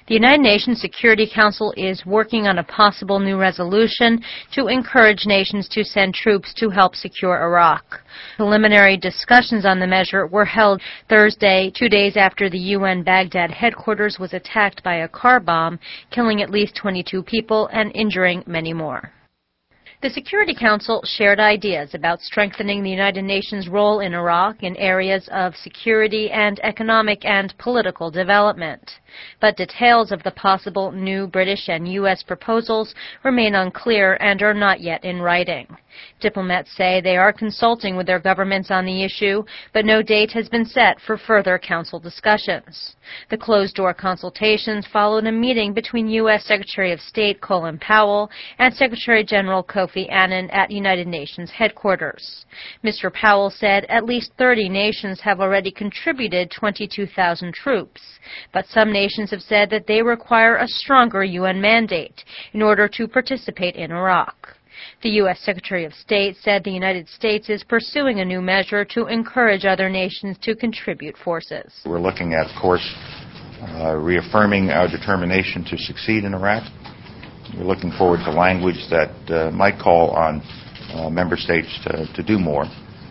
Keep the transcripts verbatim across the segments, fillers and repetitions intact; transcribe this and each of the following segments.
The United Nations Security Council is working on a possible new resolution to encourage nations to send troops to help secure Iraq. Preliminary discussions on the measure were held Thursday, two days after the U N Baghdad headquarters was attacked by a car bomb, killing at least twenty-two people and injuring many more. The Security Council shared ideas about strengthening the United Nations' role in Iraq in areas of security and economic and political development. But details of the possible new British and U S proposals remain unclear and are not yet in writing. Diplomats say they are consulting with their governments on the issue, but no date has been set for further Council discussions. The closed-door consultations followed a meeting between U S Secretary of State Colin Powell and Secretary General Kofi Annan at United Nations headquarters. Mister Powell said at least thirty nations have already contributed twenty-two thousand troops, but some nations have said that they require a stronger U N mandate in order to participate in Iraq. The U S Secretary of State said the United States is pursuing a new measure to encourage other nations to contribute forces. We're looking at, of course, uh, reaffirming our determination to succeed in Iraq. We're looking forward to language that uh, might call on uh, member states to, to do more.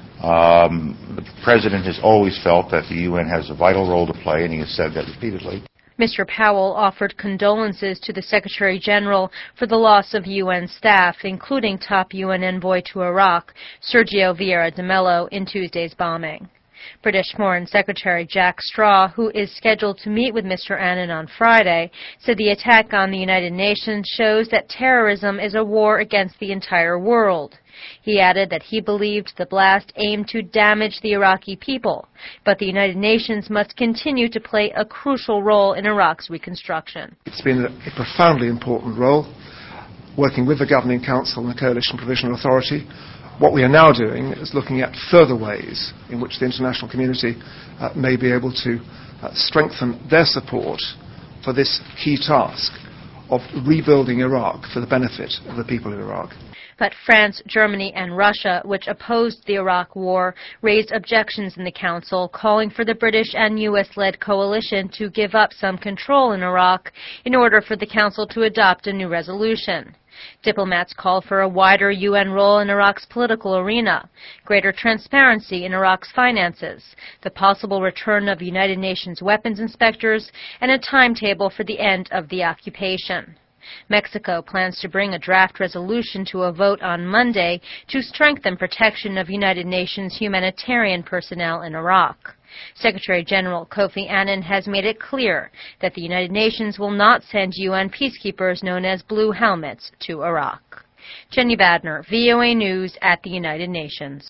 Um, the President has always felt that the U N has a vital role to play, and he has said that repeatedly. Mister Powell offered condolences to the Secretary General for the loss of U N staff, including top U N envoy to Iraq, Sergio Vieira de Mello, in Tuesday's bombing. British Foreign Secretary Jack Straw, who is scheduled to meet with Mister Annan on Friday, said the attack on the United Nations shows that terrorism is a war against the entire world. He added that he believed the blast aimed to damage the Iraqi people, but the United Nations must continue to play a crucial role in Iraq's reconstruction. It's been a profoundly important role, working with the Governing Council and the Coalition Provisional Authority. What we are now doing is looking at further ways in which the international community uh, may be able to uh, strengthen their support for this key task of rebuilding Iraq for the benefit of the people of Iraq. But France, Germany, and Russia, which opposed the Iraq war, raised objections in the Council, calling for the British and U S-led coalition to give up some control in Iraq in order for the Council to adopt a new resolution. Diplomats called for a wider U N role in Iraq's political arena, greater transparency in Iraq's finances, the possible return of United Nations weapons inspectors, and a timetable for the end of the occupation. Mexico plans to bring a draft resolution to a vote on Monday to strengthen protection of United Nations humanitarian personnel in Iraq. Secretary General Kofi Annan has made it clear that the United Nations will not send U N peacekeepers known as Blue Helmets to Iraq. Jenny Badner, V O A News at the United Nations.